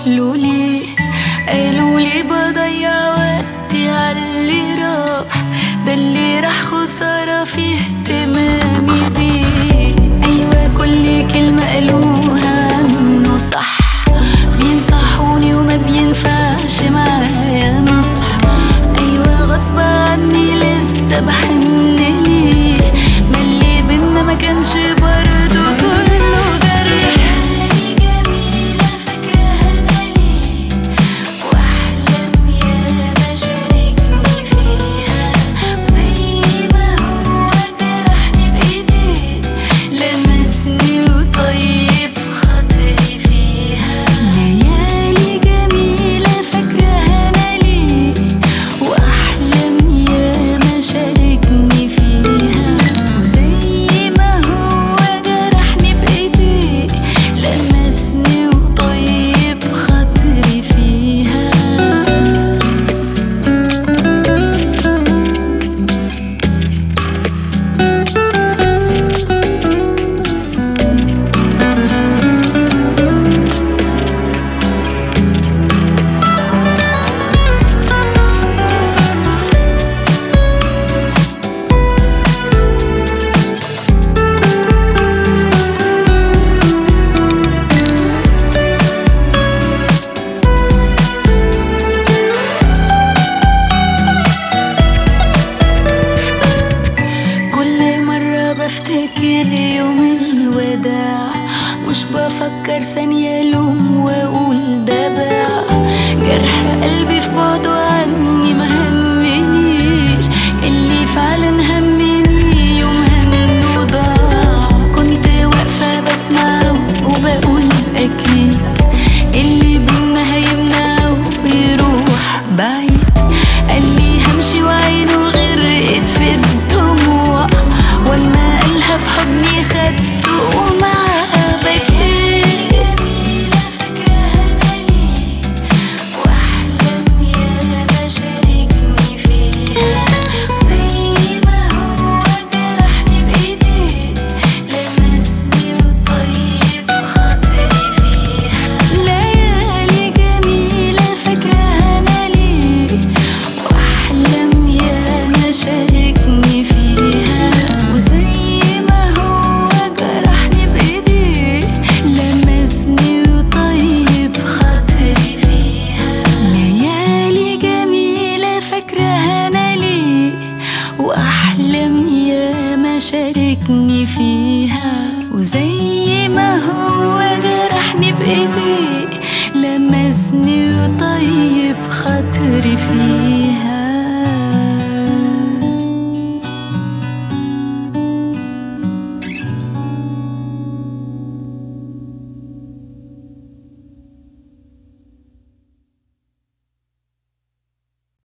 قالولي بضيع وقتي عاللي راح، ده اللي راح خسارة في اهتمامي بيه. أيوة كل كلمة قالوها عنه صح، بينصحوني وما بينفعش معايا نصح. أيوة غصب عني لسه بحن ليه، ما اللي بينا ما كانش برضه كله جرح. جميلة فاكراها أنا ليه، وأحلام ياما شاركني فيها، زي ما هو جرحني بإيديه لمسني وطيب خاطري فيها. ليالي جميلة فاكراها أنا ليه، وأحلام ياما شاركني فيها، وزي ما هو جرحني بإيديه لمسني وطيب خاطري فيها. كل مرة بفتكر يوم الوداع، مش بفكر ثانية لوم واقول ده باع، جرح قلبي في بعضه